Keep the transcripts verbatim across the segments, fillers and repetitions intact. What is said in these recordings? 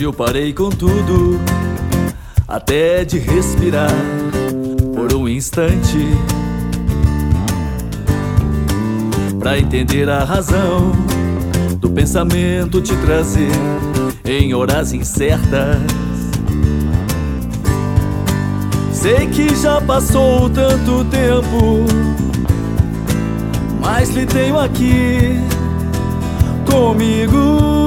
Hoje eu parei com tudo, até de respirar por um instante, pra entender a razão do pensamento te trazer em horas incertas. Sei que já passou tanto tempo, mas lhe tenho aqui comigo.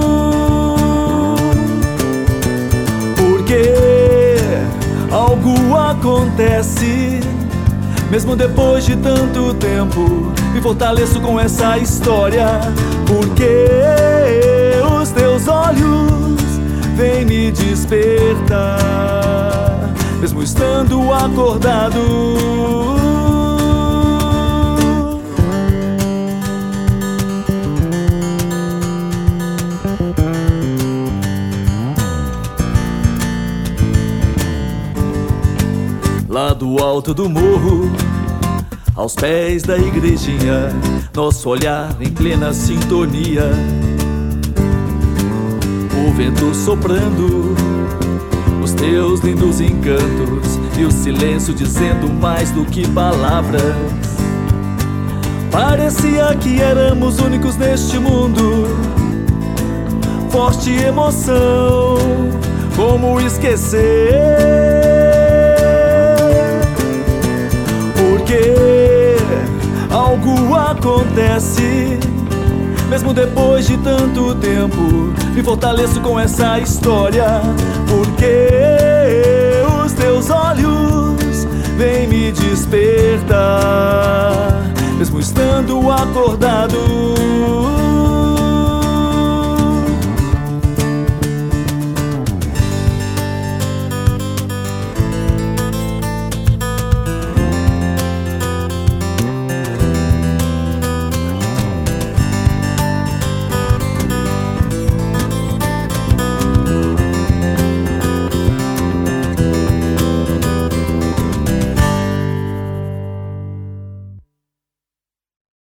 Porque algo acontece, mesmo depois de tanto tempo, me fortaleço com essa história. Porque os teus olhos vêm me despertar, mesmo estando acordado. Lá do alto do morro, aos pés da igrejinha, nosso olhar em plena sintonia, o vento soprando, os teus lindos encantos e o silêncio dizendo mais do que palavras. Parecia que éramos únicos neste mundo. Forte emoção, como esquecer? Porque algo acontece, mesmo depois de tanto tempo, me fortaleço com essa história. Porque os teus olhos vêm me despertar, mesmo estando acordado.